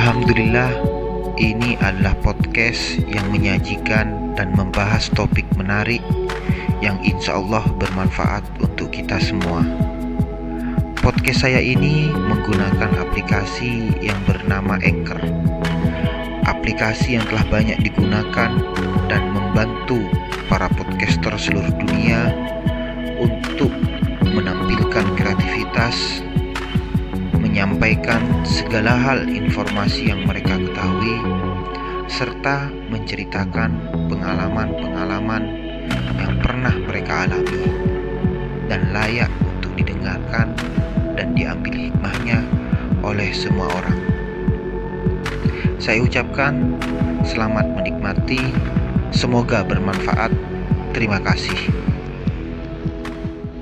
Alhamdulillah, ini adalah podcast yang menyajikan dan membahas topik menarik yang insya Allah bermanfaat untuk kita semua. Podcast saya ini menggunakan aplikasi yang bernama Anchor. Aplikasi yang telah banyak digunakan dan membantu para podcaster seluruh dunia untuk menampilkan kreativitas, menyampaikan segala hal informasi yang mereka ketahui, serta menceritakan pengalaman-pengalaman yang pernah mereka alami dan layak untuk didengarkan dan diambil hikmahnya oleh semua orang. Saya ucapkan selamat menikmati, semoga bermanfaat. Terima kasih.